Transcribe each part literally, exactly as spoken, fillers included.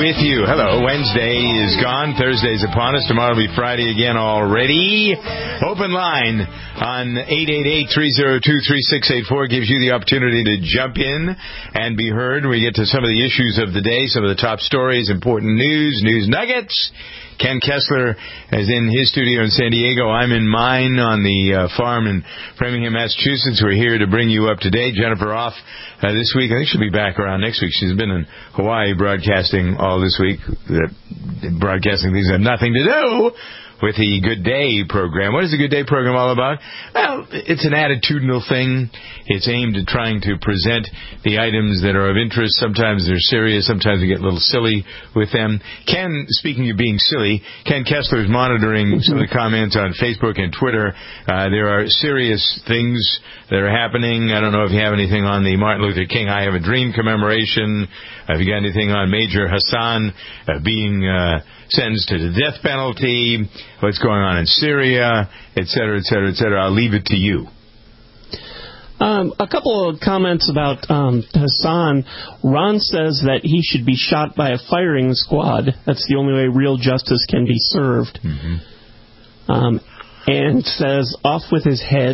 with you. Hello. Wednesday is gone. Thursday's upon us. Tomorrow will be Friday again already. Open line on eight eight eight, three oh two, three six eight four gives you the opportunity to jump in and be heard. We get to some of the issues of the day, some of the top stories, important news, news nuggets. Ken Kessler is in his studio in San Diego. I'm in mine on the uh, farm in Framingham, Massachusetts. We're here to bring you up to date. Jennifer off uh, this week. I think she'll be back around next week. She's been in Hawaii broadcasting all this week. Uh, broadcasting things that have nothing to do with the Good Day program. What is the Good Day program all about? Well, it's an attitudinal thing. It's aimed at trying to present the items that are of interest. Sometimes they're serious. Sometimes we get a little silly with them. Ken, speaking of being silly, Ken Kessler is monitoring some of the comments on Facebook and Twitter. Uh, there are serious things that are happening. I don't know if you have anything on the Martin Luther King I Have a Dream commemoration. Have you got anything on Major Hassan uh, being uh, sentenced to the death penalty? What's going on in Syria, et cetera, et cetera, et cetera. I'll leave it to you. Um, a couple of comments about um, Hassan. Ron says that he should be shot by a firing squad. That's the only way real justice can be served. Mm-hmm. Um, and says, off with his head.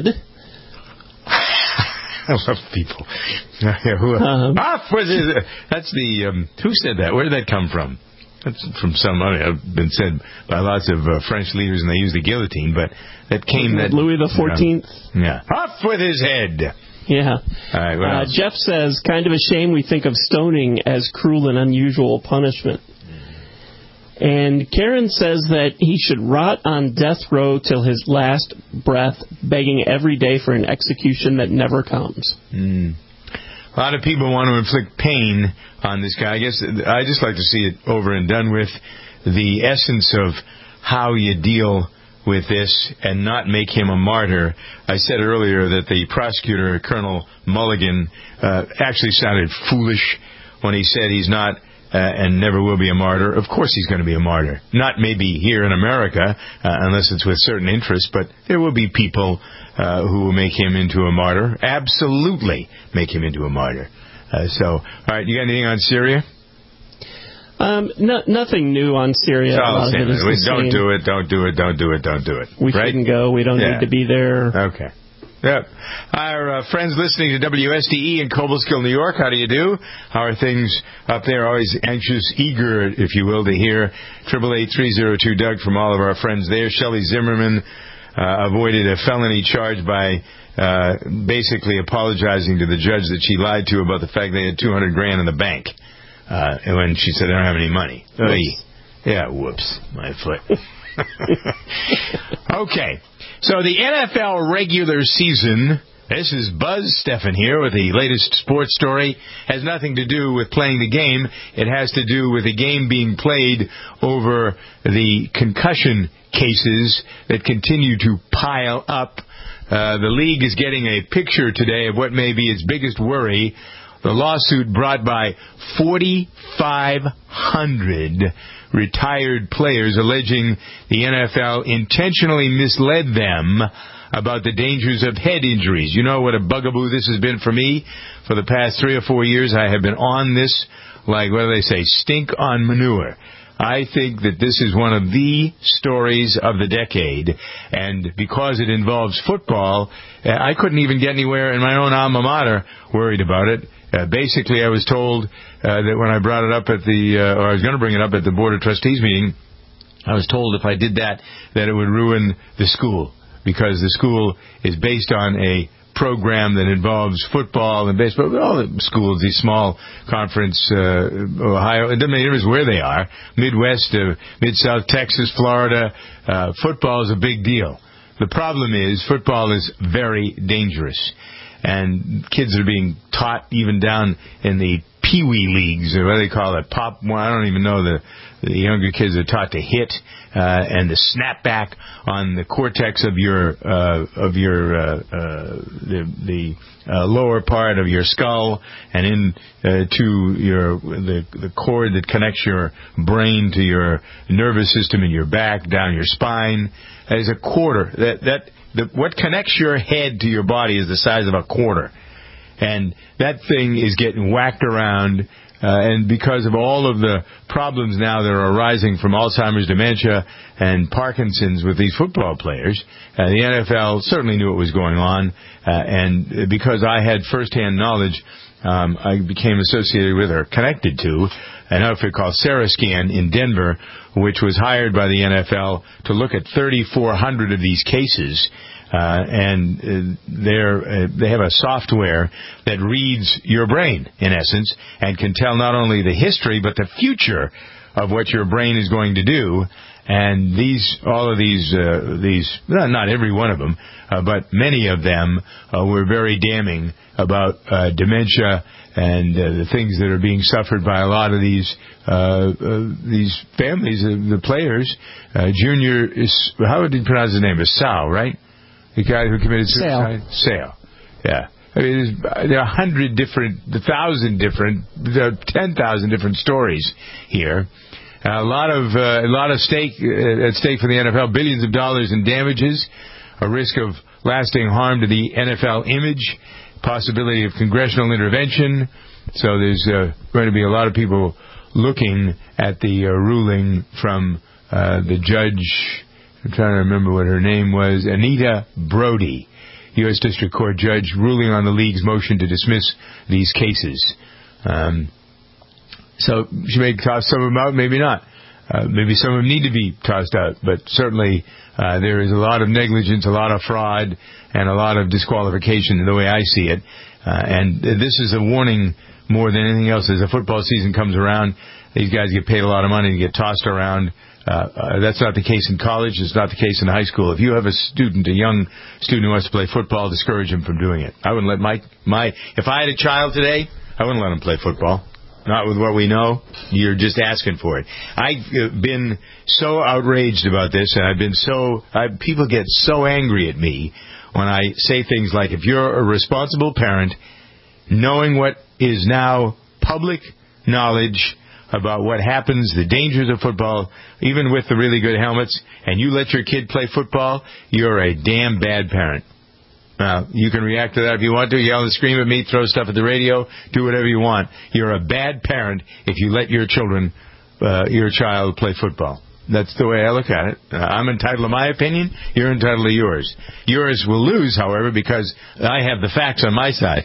I love people. um, off with his... That's the... Um, who said that? Where did that come from? That's from some other, I've been said by lots of uh, French leaders, and they use the guillotine, but that came that... Louis the fourteenth? You know, yeah. Off with his head! Yeah. All right, what uh, else? Jeff says, kind of a shame we think of stoning as cruel and unusual punishment. And Karen says that he should rot on death row till his last breath, begging every day for an execution that never comes. Mm. A lot of people want to inflict pain on this guy. I guess I just like to see it over and done with. The essence of how you deal with this and not make him a martyr. I said earlier that the prosecutor, Colonel Mulligan, uh, actually sounded foolish when he said he's not uh, and never will be a martyr. Of course he's going to be a martyr. Not maybe here in America, uh, unless it's with certain interests, but there will be people uh, who will make him into a martyr. Absolutely make him into a martyr. Uh, so, all right, you got anything on Syria? Um, no, nothing new on Syria. Oh, it we don't do it, don't do it, don't do it, don't do it. We right? shouldn't go. We don't yeah. need to be there. Okay. Yep. Our uh, friends listening to W S D E in Cobleskill, New York, how do you do? How are things up there? Always anxious, eager, if you will, to hear. eight eight eight, three oh two, Doug from all of our friends there. Shelley Zimmerman uh, avoided a felony charge by uh, basically apologizing to the judge that she lied to about the fact they had two hundred grand in the bank. Uh, and when she said, I don't have any money. Oy. Yeah, whoops, my foot. Okay, so the N F L regular season, this is Buzz Stephan here with the latest sports story, has nothing to do with playing the game. It has to do with the game being played over the concussion cases that continue to pile up. Uh, the league is getting a picture today of what may be its biggest worry. The lawsuit brought by forty-five hundred retired players alleging the N F L intentionally misled them about the dangers of head injuries. You know what a bugaboo this has been for me? For the past three or four years, I have been on this, like, what do they say, stink on manure. I think that this is one of the stories of the decade, and because it involves football, I couldn't even get anywhere in my own alma mater worried about it. Uh, basically, I was told uh, that when I brought it up at the, uh, or I was going to bring it up at the Board of Trustees meeting, I was told if I did that, that it would ruin the school, because the school is based on a program that involves football and baseball. All the schools, these small conference, uh, Ohio, it doesn't make a difference where they are, Midwest, uh, Mid-South, Texas, Florida, uh, football is a big deal. The problem is football is very dangerous. And kids are being taught even down in the pee-wee leagues, or what do they call it, pop, well, I don't even know, the, the younger kids are taught to hit, uh, and to snap back on the cortex of your, uh, of your, uh, uh, the, the, uh, lower part of your skull, and in, uh, to your, the, the cord that connects your brain to your nervous system in your back, down your spine. That is a quarter. That, that, the, what connects your head to your body is the size of a quarter. And that thing is getting whacked around Uh, and because of all of the problems now that are arising from Alzheimer's, dementia, and Parkinson's with these football players, uh, the N F L certainly knew what was going on. Uh, and because I had firsthand knowledge, um, I became associated with or connected to an outfit called Sarascan in Denver, which was hired by the N F L to look at thirty-four hundred of these cases. Uh, and uh, they're, uh, they have a software that reads your brain, in essence, and can tell not only the history but the future of what your brain is going to do. And these, all of these, uh, these, well, not every one of them, uh, but many of them uh, were very damning about uh, dementia and uh, the things that are being suffered by a lot of these uh, uh, these families, uh, the players. Uh, Junior is, how would you pronounce his name? Is Sal, right? The guy who committed suicide? Sale. Yeah. I mean, there are a hundred different, a thousand different, there are ten thousand different stories here. Uh, a lot of, uh, a lot of stake, uh, at stake for the N F L, billions of dollars in damages, a risk of lasting harm to the N F L image, possibility of congressional intervention. So there's uh, going to be a lot of people looking at the uh, ruling from uh, the judge. I'm trying to remember what her name was. Anita Brody, U S District Court judge, ruling on the league's motion to dismiss these cases. Um, so she may toss some of them out, maybe not. Uh, maybe some of them need to be tossed out. But certainly uh, there is a lot of negligence, a lot of fraud, and a lot of disqualification in the way I see it. Uh, and this is a warning more than anything else. As the football season comes around, these guys get paid a lot of money and get tossed around. Uh, uh, that's not the case in college. It's not the case in high school. If you have a student, a young student who wants to play football, discourage him from doing it. I wouldn't let my, my, if I had a child today, I wouldn't let him play football. Not with what we know. You're just asking for it. I've been so outraged about this, and I've been so, I, people get so angry at me when I say things like, if you're a responsible parent, knowing what is now public knowledge about what happens, the dangers of football, even with the really good helmets, and you let your kid play football, you're a damn bad parent. Now, you can react to that if you want to, yell and scream at me, throw stuff at the radio, do whatever you want. You're a bad parent if you let your children, uh, your child play football. That's the way I look at it. Uh, I'm entitled to my opinion. You're entitled to yours. Yours will lose, however, because I have the facts on my side.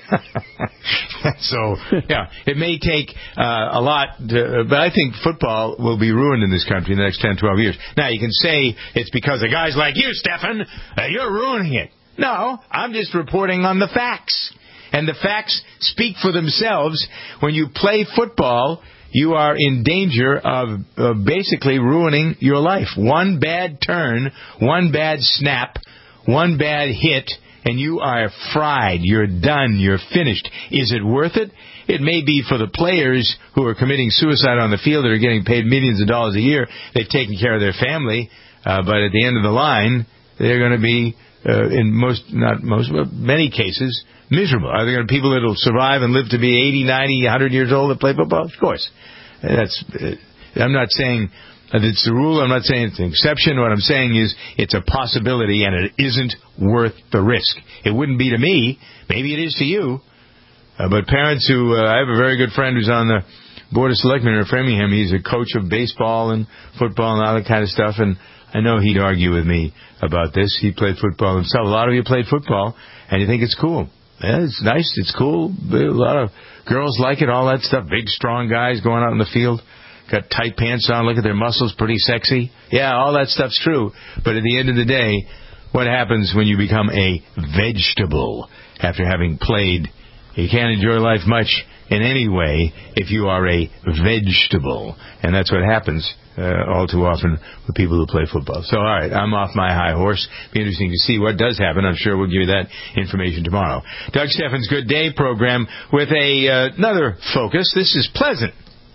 So, yeah, it may take uh, a lot, to, but I think football will be ruined in this country in the next ten, twelve years. Now, you can say it's because of guys like you, Stefan. Uh, you're ruining it. No, I'm just reporting on the facts. And the facts speak for themselves. When you play football, you are in danger of uh, basically ruining your life. One bad turn, one bad snap, one bad hit, and you are fried. You're done. You're finished. Is it worth it? It may be for the players who are committing suicide on the field that are getting paid millions of dollars a year. They've taken care of their family. Uh, but at the end of the line, they're going to be, uh, in most, not most, but many cases, miserable. Are there going to be people that will survive and live to be eighty, ninety, one hundred years old that play football? Of course. That's. Uh, I'm not saying that it's the rule. I'm not saying it's an exception. What I'm saying is it's a possibility, and it isn't worth the risk. It wouldn't be to me. Maybe it is to you. Uh, but parents who... Uh, I have a very good friend who's on the Board of Selectmen in Framingham. He's a coach of baseball and football and all that kind of stuff, and I know he'd argue with me about this. He played football himself. A lot of you played football, and you think it's cool. Yeah, it's nice. It's cool. A lot of girls like it, all that stuff. Big, strong guys going out in the field. Got tight pants on. Look at their muscles. Pretty sexy. Yeah, all that stuff's true. But at the end of the day, what happens when you become a vegetable after having played? You can't enjoy life much in any way if you are a vegetable. And that's what happens uh, all too often with people who play football. So, all right, I'm off my high horse. Be interesting to see what does happen. I'm sure we'll give you that information tomorrow. Doug Stephan's Good Day program with a uh, another focus. This is pleasant.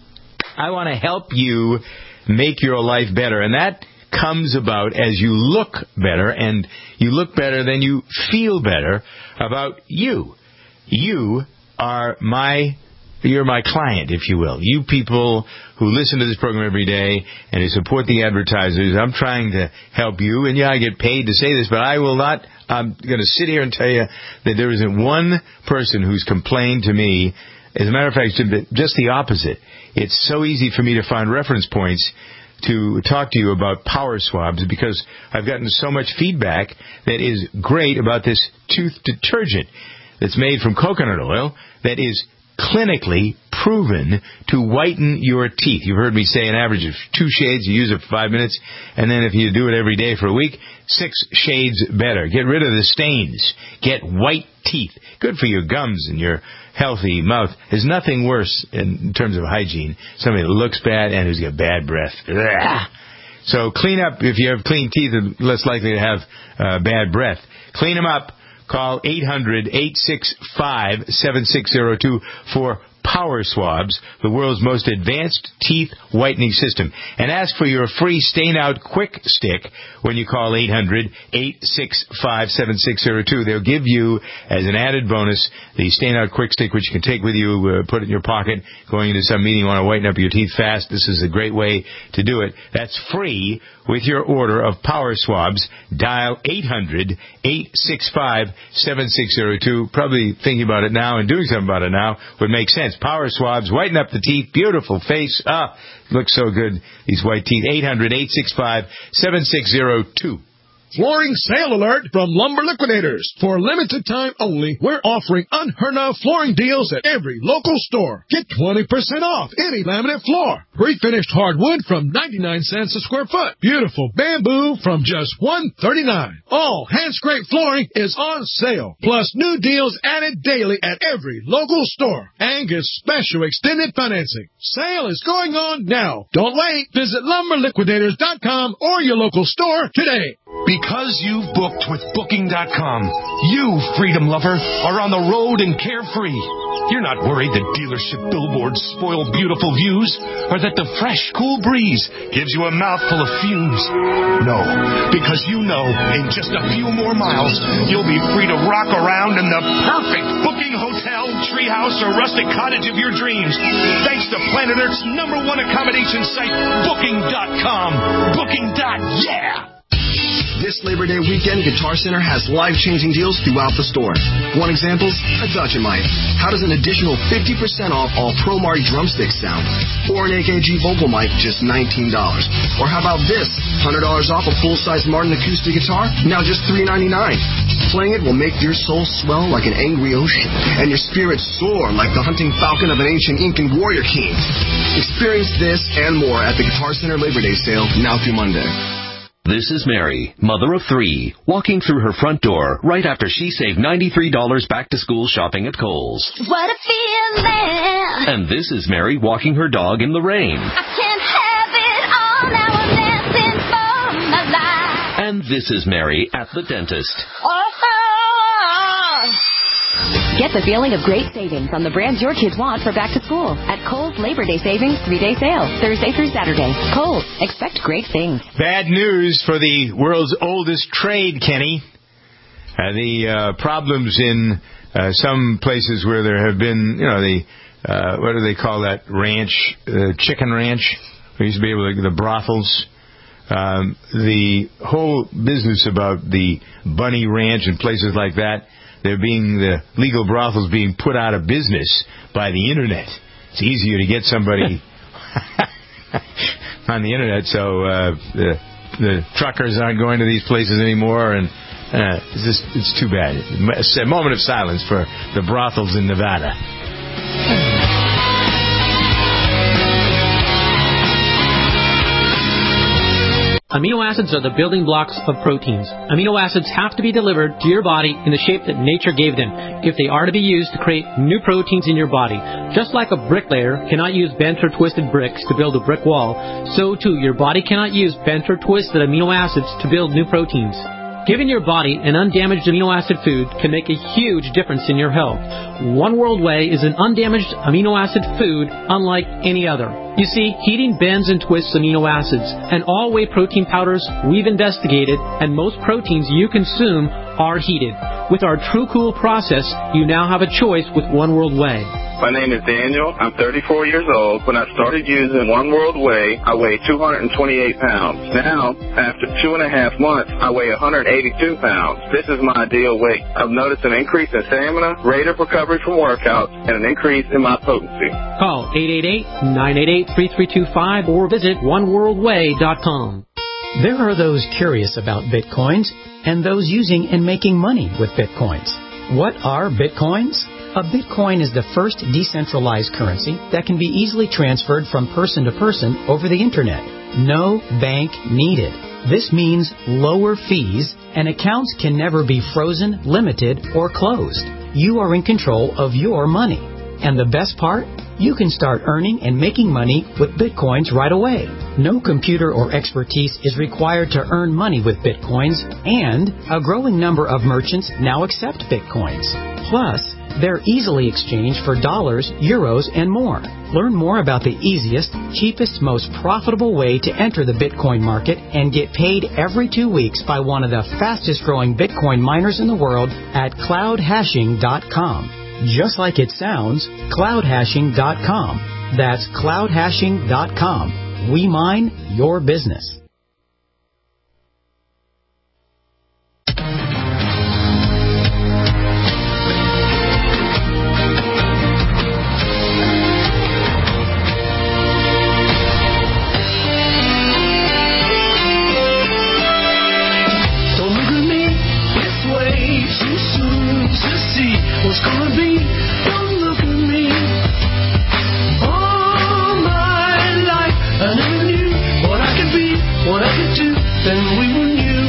I want to help you make your life better. And that comes about as you look better, and you look better, then you feel better about you. You are my, you're my client, if you will. You people who listen to this program every day and who support the advertisers, I'm trying to help you. And yeah, I get paid to say this, but I will not, I'm going to sit here and tell you that there isn't one person who's complained to me As a matter of fact, it's just the opposite. It's so easy for me to find reference points to talk to you about Power Swabs because I've gotten so much feedback that is great about this tooth detergent that's made from coconut oil that is clinically proven to whiten your teeth. You've heard me say an average of two shades. You use it for five minutes, and then if you do it every day for a week, six shades better. Get rid of the stains. Get white teeth. Good for your gums and your healthy mouth. There's nothing worse in terms of hygiene. Somebody that looks bad and who's got bad breath. Ugh. So clean up. If you have clean teeth, you're less likely to have uh, bad breath. Clean them up. Call eight hundred, eight six five, seven six zero two for Power Swabs, the world's most advanced teeth whitening system. And ask for your free Stain Out Quick Stick when you call eight hundred, eight six five, seven six zero two. They'll give you, as an added bonus, the Stain Out Quick Stick, which you can take with you, uh, put it in your pocket, going into some meeting, you want to whiten up your teeth fast. This is a great way to do it. That's free with your order of Power Swabs. Dial eight hundred, eight six five, seven six zero two. Probably thinking about it now and doing something about it now would make sense. Power Swabs, whiten up the teeth, beautiful face. Ah, looks so good, these white teeth. eight hundred, eight six five, seven six zero two. Flooring sale alert from Lumber Liquidators. For a limited time only, we're offering unheard of flooring deals at every local store. Get twenty percent off any laminate floor. Pre-finished hardwood from ninety-nine cents a square foot. Beautiful bamboo from just one thirty-nine. All hand-scraped flooring is on sale. Plus new deals added daily at every local store. Angus special extended financing. Sale is going on now. Don't wait. Visit lumber liquidators dot com or your local store today. Because you've booked with Booking dot com, you, freedom lover, are on the road and carefree. You're not worried that dealership billboards spoil beautiful views or that the fresh, cool breeze gives you a mouthful of fumes. No, because you know in just a few more miles, you'll be free to rock around in the perfect booking hotel, treehouse, or rustic cottage of your dreams. Thanks to Planet Earth's number one accommodation site, Booking dot com. Booking. Yeah! This Labor Day weekend, Guitar Center has life-changing deals throughout the store. One example, a Dutch mic. How does an additional fifty percent off all ProMark drumsticks sound? Or an A K G vocal mic, just nineteen dollars. Or how about this, one hundred dollars off a full-size Martin acoustic guitar, now just three ninety-nine. Playing it will make your soul swell like an angry ocean, and your spirit soar like the hunting falcon of an ancient Incan warrior king. Experience this and more at the Guitar Center Labor Day sale, now through Monday. This is Mary, mother of three, walking through her front door right after she saved ninety-three dollars back-to-school shopping at Kohl's. What a feeling! And this is Mary walking her dog in the rain. I can't have it all, now I'm dancing for my life. And this is Mary at the dentist. Oh. Get the feeling of great savings on the brands your kids want for back to school at Kohl's Labor Day Savings three-day sale, Thursday through Saturday. Kohl's. Expect great things. Bad news for the world's oldest trade, Kenny. Uh, the uh, problems in uh, some places where there have been, you know, the, uh, what do they call that ranch, uh, chicken ranch? We used to be able to, the brothels. Um, the whole business about the bunny ranch and places like that, they're being, the legal brothels being put out of business by the Internet. It's easier to get somebody on the Internet, so uh, the, the truckers aren't going to these places anymore, and uh, it's just, it's too bad. It's a moment of silence for the brothels in Nevada. Amino acids are the building blocks of proteins. Amino acids have to be delivered to your body in the shape that nature gave them if they are to be used to create new proteins in your body. Just like a bricklayer cannot use bent or twisted bricks to build a brick wall, so too your body cannot use bent or twisted amino acids to build new proteins. Giving your body an undamaged amino acid food can make a huge difference in your health. One World Whey is an undamaged amino acid food unlike any other. You see, heating bends and twists amino acids, and all whey protein powders we've investigated, and most proteins you consume are heated. With our True Cool process, you now have a choice with One World Whey. My name is Daniel. I'm thirty-four years old. When I started using One World Whey, I weighed two hundred twenty-eight pounds. Now, after two and a half months, I weigh one hundred eighty-two pounds. This is my ideal weight. I've noticed an increase in stamina, rate of recovery from workouts, and an increase in my potency. Call eight eight eight, nine eight eight, three three two five or visit one world way dot com. There are those curious about Bitcoins and those using and making money with Bitcoins. What are Bitcoins? A Bitcoin is the first decentralized currency that can be easily transferred from person to person over the Internet. No bank needed. This means lower fees, and accounts can never be frozen, limited, or closed. You are in control of your money. And the best part? You can start earning and making money with Bitcoins right away. No computer or expertise is required to earn money with Bitcoins, and a growing number of merchants now accept Bitcoins. Plus, they're easily exchanged for dollars, euros, and more. Learn more about the easiest, cheapest, most profitable way to enter the Bitcoin market and get paid every two weeks by one of the fastest growing Bitcoin miners in the world at cloud hashing dot com. Just like it sounds, cloud hashing dot com. That's cloud hashing dot com. We mine your business. What's gonna be? Don't look at me. All my life I never knew what I could be, what I could do. Then we were new.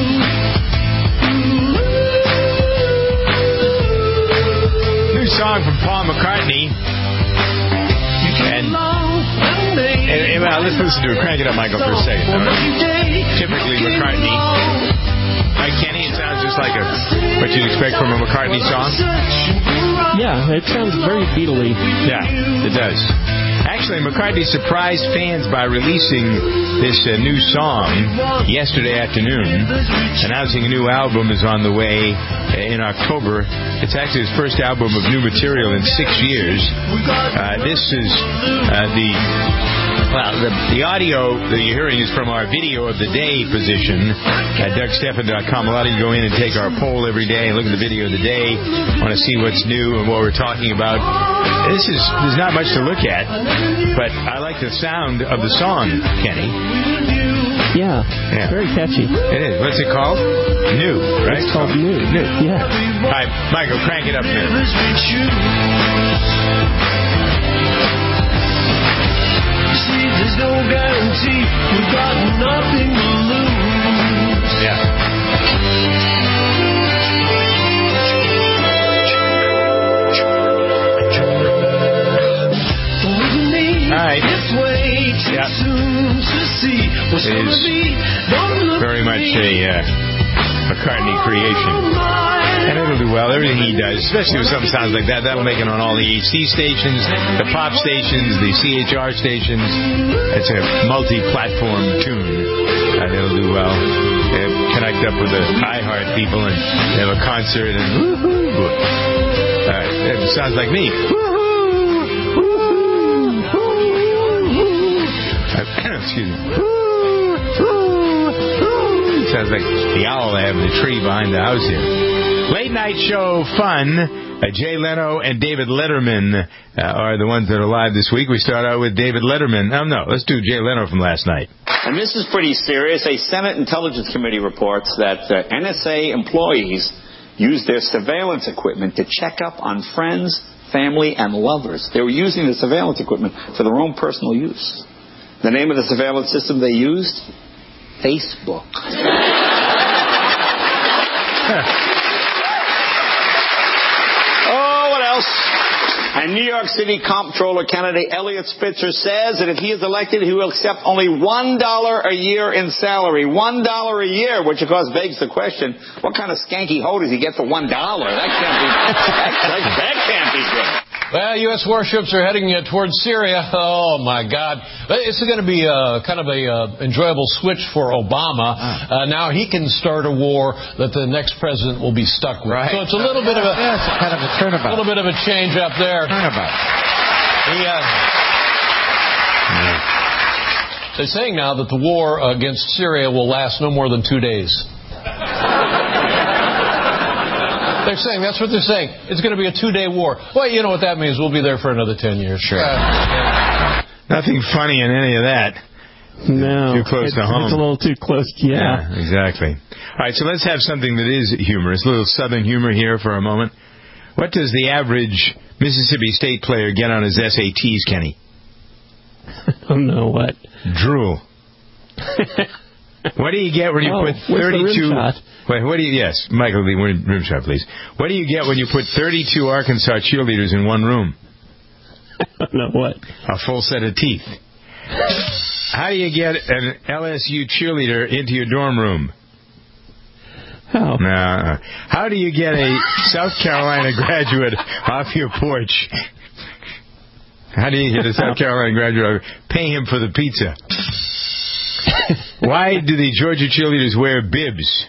New song from Paul McCartney. And, and, and well, let's listen to it. Crank it up, Michael, for a second. Typically McCartney. Right, Kenny? It sounds just like a what you'd expect from a McCartney song. Yeah, it sounds very Beatle-y. Yeah, it does. Actually, McCartney surprised fans by releasing this uh, new song yesterday afternoon, announcing a new album is on the way in October. It's actually his first album of new material in six years. Uh, this is uh, the... Well, the, the audio that you're hearing is from our video of the day position at Doug Stephan dot com. A lot of you go in and take our poll every day and look at the video of the day, want to see what's new and what we're talking about. This is there's not much to look at, but I like the sound of the song, Kenny. Yeah, yeah. Very catchy. It is. What's it called? New, right? It's called New. New. Yeah. All right, Michael, crank it up here. There's no guarantee. We've got nothing to lose. Yeah. All right. Yeah. It is very much a uh, McCartney creation. And it'll do well. Everything he does, especially with something sounds like that, that'll make it on all the H C stations, the pop stations, the C H R stations. It's a multi-platform tune. And it'll do well. It'll connect up with the iHeart people and have a concert and woo-hoo. Uh, it sounds like me. Excuse me. Sounds like the owl I have in the tree behind the house here. Late night show fun. Uh, Jay Leno and David Letterman uh, are the ones that are live this week. We start out with David Letterman. Oh, no, let's do Jay Leno from last night. And this is pretty serious. A Senate Intelligence Committee reports that uh, N S A employees used their surveillance equipment to check up on friends, family, and lovers. They were using the surveillance equipment for their own personal use. The name of the surveillance system they used? Facebook. Oh, what else? And New York City Comptroller candidate Eliot Spitzer says that if he is elected, he will accept only one dollar a year in salary. One dollar a year, which of course begs the question, what kind of skanky hoe does he get for one dollar? That can't be, that, that, that can't be good. Well, U S warships are heading uh, towards Syria. Oh, my God. It's going to be uh, kind of a uh, enjoyable switch for Obama. Uh, now he can start a war that the next president will be stuck with. Right. So it's a little bit of a, yeah, it's kind of a turnabout. A little bit of a change up there. Turnabout. The, uh, they're saying now that the war against Syria will last no more than two days. They're saying, that's what they're saying. It's going to be a two-day war. Well, you know what that means. We'll be there for another ten years. Sure. Uh, Nothing funny in any of that. No. Too close it's, to home. It's a little too close, yeah. Yeah, exactly. All right, so let's have something that is humorous. A little Southern humor here for a moment. What does the average Mississippi State player get on his S A Ts, Kenny? I don't know what. Drool. What do you get when you oh, put thirty-two? Wait, what do you? Yes, Michael, the rim shot, please. What do you get when you put thirty-two Arkansas cheerleaders in one room? I don't know what. A full set of teeth. How do you get an L S U cheerleader into your dorm room? How? Nah. How do you get a South Carolina graduate off your porch? How do you get a South Carolina graduate? Pay him for the pizza. Why do the Georgia cheerleaders wear bibs?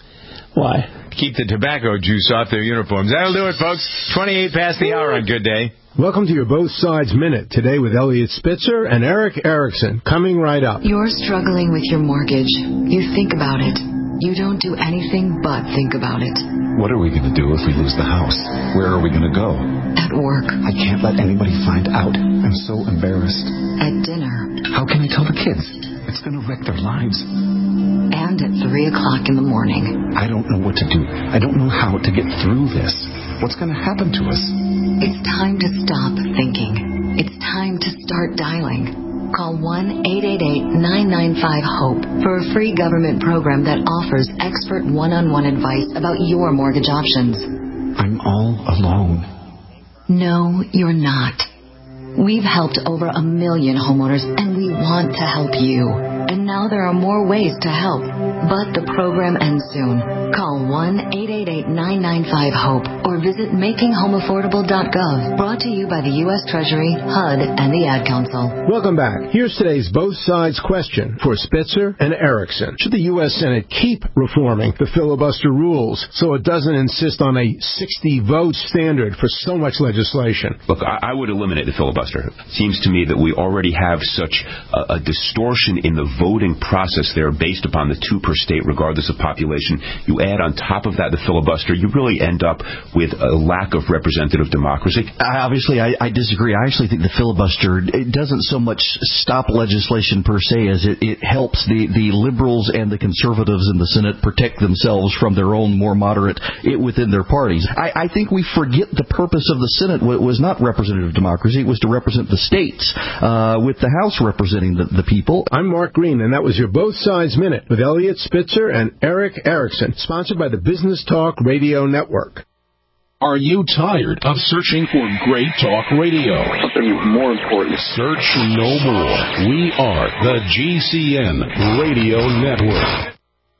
Why? Keep the tobacco juice off their uniforms. That'll do it, folks. twenty-eight past the hour on Good Day. Welcome to your Both Sides Minute, today with Elliot Spitzer and Eric Erickson, coming right up. You're struggling with your mortgage. You think about it. You don't do anything but think about it. What are we going to do if we lose the house? Where are we going to go? At work. I can't let anybody find out. I'm so embarrassed. At dinner. How can I tell the kids? It's going to wreck their lives. And at three o'clock in the morning. I don't know what to do. I don't know how to get through this. What's going to happen to us? It's time to stop thinking. It's time to start dialing. Call one eight eight eight, nine nine five, HOPE for a free government program that offers expert one-on-one advice about your mortgage options. I'm all alone. No, you're not. We've helped over a million homeowners, and we want to help you. And now there are more ways to help. But the program ends soon. Call one eight eight eight, nine nine five, HOPE or visit making home affordable dot gov. Brought to you by the U S Treasury, H U D, and the Ad Council. Welcome back. Here's today's Both Sides question for Spitzer and Erickson. Should the U S Senate keep reforming the filibuster rules so it doesn't insist on a sixty-vote standard for so much legislation? Look, I, I would eliminate the filibuster. It seems to me that we already have such a, a distortion in the voting process there based upon the two per state, regardless of population. You add on top of that the filibuster, you really end up with a lack of representative democracy. I, obviously, I, I disagree. I actually think the filibuster, it doesn't so much stop legislation per se as it, it helps the, the liberals and the conservatives in the Senate protect themselves from their own more moderate it, within their parties. I, I think we forget the purpose of the Senate was not representative democracy. It was to represent the states, uh, with the House representing the, the people. I'm Mark Green, and that was your Both Sides Minute with Elliot Spitzer and Eric Erickson, sponsored by the Business Talk Radio Network. Are you tired of searching for great talk radio? Something more important. Search no more. We are the G C N Radio Network.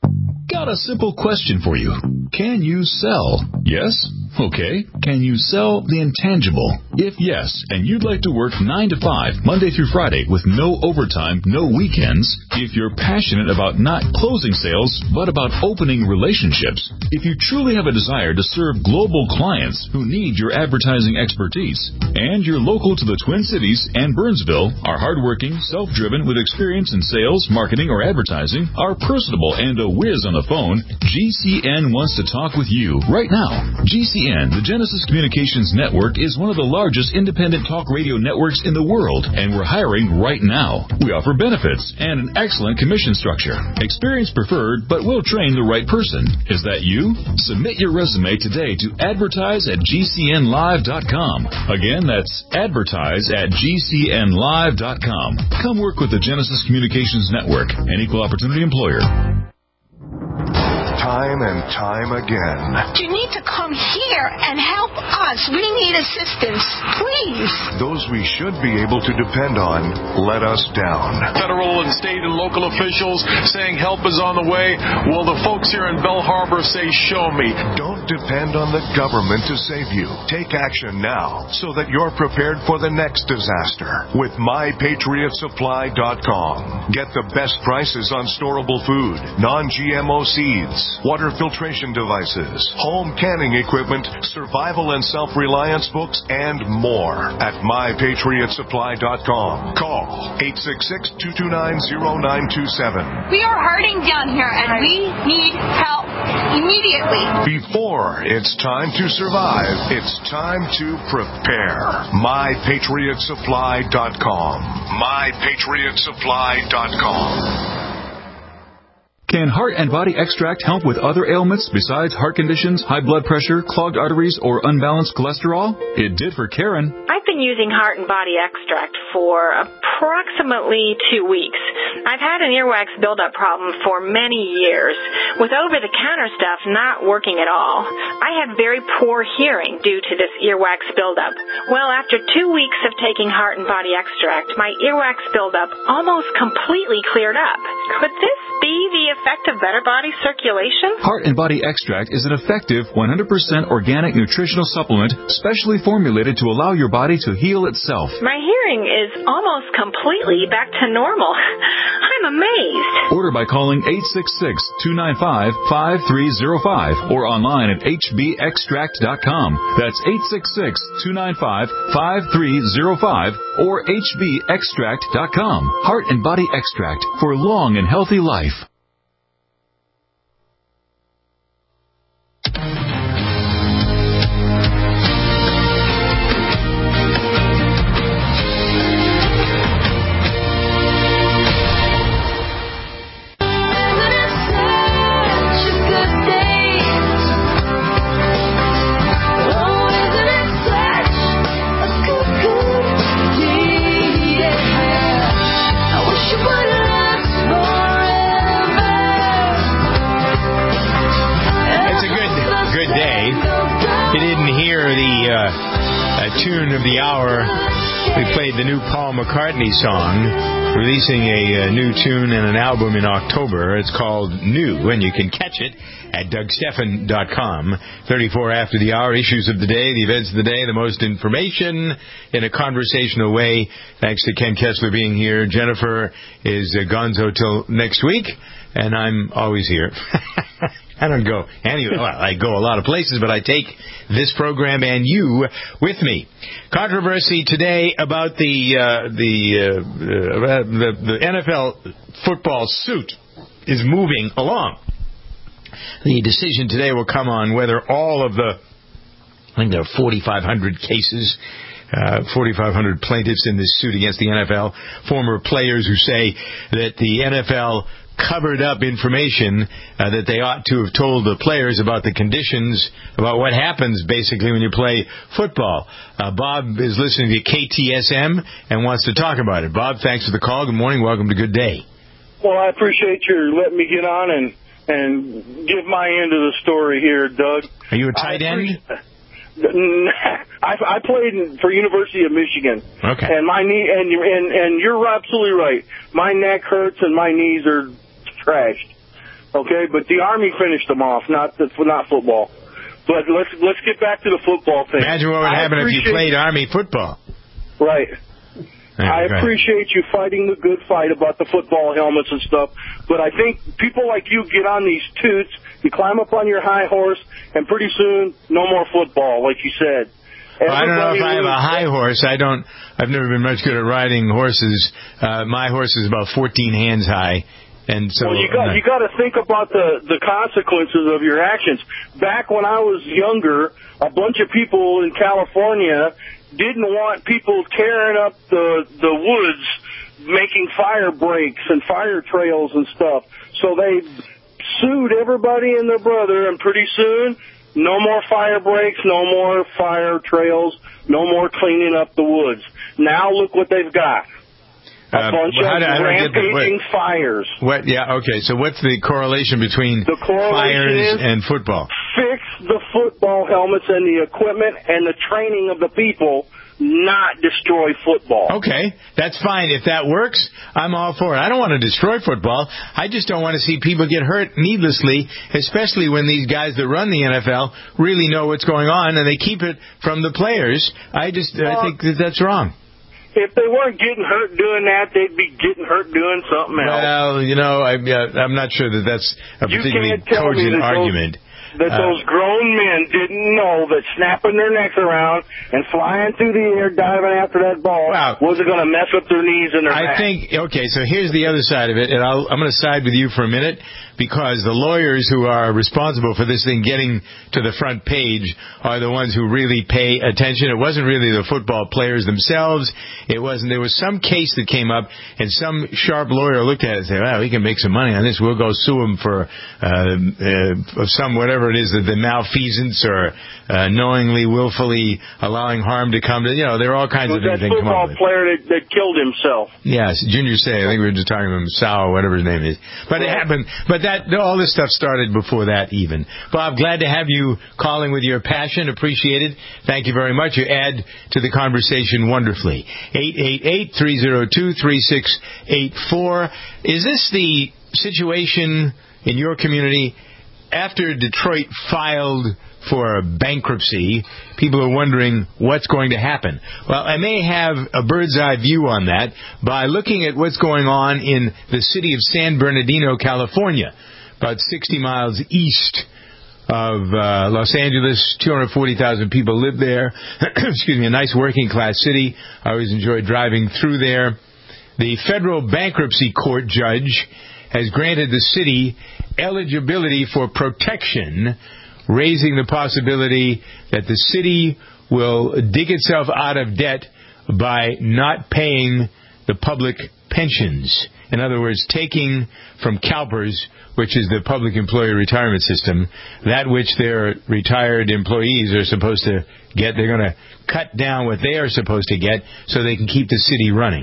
Got a simple question for you. Can you sell? Yes? Okay. Can you sell the intangible? If yes, and you'd like to work nine to five, Monday through Friday, with no overtime, no weekends, if you're passionate about not closing sales, but about opening relationships, if you truly have a desire to serve global clients who need your advertising expertise, and you're local to the Twin Cities and Burnsville, are hardworking, self-driven, with experience in sales, marketing, or advertising, are personable and a whiz on the phone, G C N wants to talk with you right now. G C N, the Genesis Communications Network, is one of the largest independent talk radio networks in the world, and we're hiring right now. We offer benefits and an excellent commission structure. Experience preferred, but we'll train the right person. Is that you? Submit your resume today to advertise at G C N live dot com. Again, that's advertise at G C N live dot com. Come work with the Genesis Communications Network, an equal opportunity employer. Time and time again. You need to come here and help us. We need assistance, please. Those we should be able to depend on let us down. Federal and state and local officials saying help is on the way. Well, the folks here in Belle Harbor say, show me. Don't depend on the government to save you. Take action now so that you're prepared for the next disaster with my patriot supply dot com. Get the best prices on storable food, non G M O seeds, water filtration devices, home canning equipment, survival and self-reliance books, and more at my patriot supply dot com. Call eight six six, two two nine, zero nine two seven. We are hurting down here, and we need help immediately. Before it's time to survive, it's time to prepare. my patriot supply dot com. my patriot supply dot com. Can Heart and Body Extract help with other ailments besides heart conditions, high blood pressure, clogged arteries, or unbalanced cholesterol? It did for Karen. I've been using Heart and Body Extract for approximately two weeks. I've had an earwax buildup problem for many years, with over-the-counter stuff not working at all. I had very poor hearing due to this earwax buildup. Well, after two weeks of taking Heart and Body Extract, my earwax buildup almost completely cleared up. Could this be the effect of better body circulation? Heart and Body Extract is an effective one hundred percent organic nutritional supplement specially formulated to allow your body to heal itself. My hearing is almost completely back to normal. I'm amazed. Order by calling eight six six, two nine five, five three zero five or online at h b extract dot com. That's eight six six, two nine five, five three zero five or h b extract dot com. Heart and Body Extract for long and healthy life. Tune of the hour, we played the new Paul McCartney song, releasing a, a new tune and an album in October. It's called New, and you can catch it at doug stephan dot com. thirty-four after the hour, issues of the day, the events of the day, the most information in a conversational way. Thanks to Ken Kessler being here. Jennifer is uh, gonzo till next week, and I'm always here. I don't go anywhere. Well, I go a lot of places, but I take this program and you with me. Controversy today about the uh, the, uh, uh, the the N F L football suit is moving along. The decision today will come on whether all of the, I think there are forty-five hundred cases, uh, forty-five hundred plaintiffs in this suit against the N F L, former players who say that the N F L covered up information uh, that they ought to have told the players about the conditions, about what happens basically when you play football. Uh, Bob is listening to K T S M and wants to talk about it. Bob, thanks for the call. Good morning. Welcome to Good Day. Well, I appreciate your letting me get on and, and give my end of the story here, Doug. Are you a tight end? I, I played for University of Michigan. Okay. And my knee, and, and, and you're absolutely right. My neck hurts and my knees are trashed. Okay, but the Army finished them off, not the, not football. But let's let's get back to the football thing. Imagine what would happen if you played Army football. Right. Yeah, I right. appreciate you fighting the good fight about the football helmets and stuff, but I think people like you get on these toots, you climb up on your high horse, and pretty soon, no more football, like you said. Well, I don't know if I have a high horse. I don't. I've never been much good at riding horses. Uh, my horse is about fourteen hands high. And so, well, you got you got to think about the the consequences of your actions. Back when I was younger, a bunch of people in California didn't want people tearing up the the woods, making fire breaks and fire trails and stuff. So they sued everybody and their brother, and pretty soon, no more fire breaks, no more fire trails, no more cleaning up the woods. Now look what they've got. A Uh, bunch how of do- how do I get the- rampaging what- fires. What? Yeah. Okay. So what's the correlation between The correlation fires is and football? Fix the football helmets and the equipment and the training of the people, not destroy football. Okay, that's fine. If that works, I'm all for it. I don't want to destroy football. I just don't want to see people get hurt needlessly, especially when these guys that run the N F L really know what's going on and they keep it from the players. I just I think that that's wrong. If they weren't getting hurt doing that, they'd be getting hurt doing something else. Well, you know, I, uh, I'm not sure that that's a You particularly can't tell me cogent that those- argument. that Uh, those grown men didn't know that snapping their necks around and flying through the air, diving after that ball, wasn't going to mess up their knees and their I back. think, okay, so here's the other side of it, and I'll, I'm going to side with you for a minute, because the lawyers who are responsible for this thing getting to the front page are the ones who really pay attention. It wasn't really the football players themselves. It wasn't. There was some case that came up, and some sharp lawyer looked at it and said, well, we can make some money on this. We'll go sue them for uh, uh, some whatever it is, the, the malfeasance or uh, knowingly, willfully allowing harm to come to, you know, there are all kinds of things that they come football up with. player that, that killed himself. Yes, Junior Say. I think we were just talking about Sal or whatever his name is. But it happened. But that all this stuff started before that even. Bob, glad to have you calling with your passion. Appreciate it. Thank you very much. You add to the conversation wonderfully. eight eight eight, three oh two, three six eight four. Is this the situation in your community after Detroit filed for bankruptcy? People are wondering what's going to happen. Well, I may have a bird's eye view on that by looking at what's going on in the city of San Bernardino, California, about sixty miles east of uh, Los Angeles. two hundred forty thousand people live there. Excuse me, a nice working class city. I always enjoy driving through there. The federal bankruptcy court judge has granted the city eligibility for protection, raising the possibility that the city will dig itself out of debt by not paying the public pensions. In other words, taking from CalPERS, which is the public employee retirement system, that which their retired employees are supposed to get. They're going to cut down what they are supposed to get so they can keep the city running.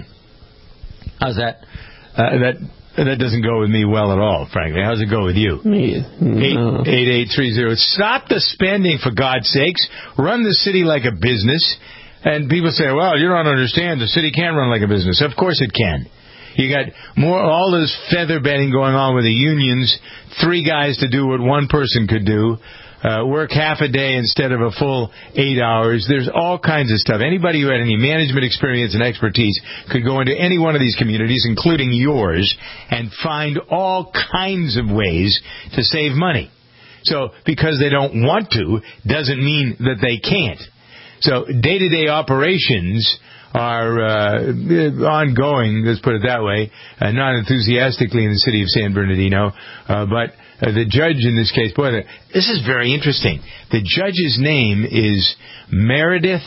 How's that? Uh, that that doesn't go with me well at all, frankly. How's it go with you? Me? No. eight eight three zero. Stop the spending, for God's sakes. Run the city like a business. And people say, well, you don't understand. The city can run like a business. Of course it can. You got more, all this feather bedding going on with the unions, three guys to do what one person could do, uh, work half a day instead of a full eight hours. There's all kinds of stuff. Anybody who had any management experience and expertise could go into any one of these communities, including yours, and find all kinds of ways to save money. So, because they don't want to, doesn't mean that they can't. So, day-to-day operations are uh, ongoing, let's put it that way, uh, not enthusiastically in the city of San Bernardino, uh, but uh, the judge in this case, boy, this is very interesting. The judge's name is Meredith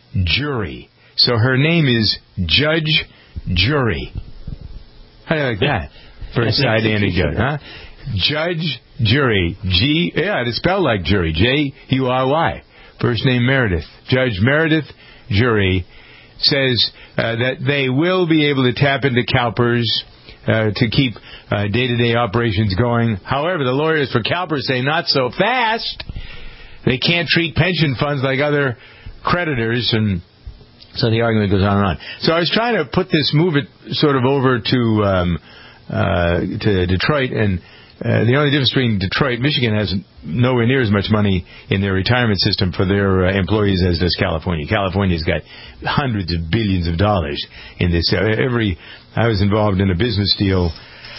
Jury. So her name is Judge Jury. How do you like that? For a side Andy Judge, huh? Judge Jury. G, yeah, it's spelled like jury. J U R Y. First name Meredith. Judge Meredith Jury says uh, that they will be able to tap into CalPERS uh, to keep uh, day-to-day operations going. However, the lawyers for CalPERS say not so fast. They can't treat pension funds like other creditors, and so the argument goes on and on. So I was trying to put this, move it sort of over to um, uh, to Detroit, and Uh, the only difference between Detroit, Michigan has nowhere near as much money in their retirement system for their uh, employees as does California. California's got hundreds of billions of dollars in this. Uh, every I was involved in a business deal,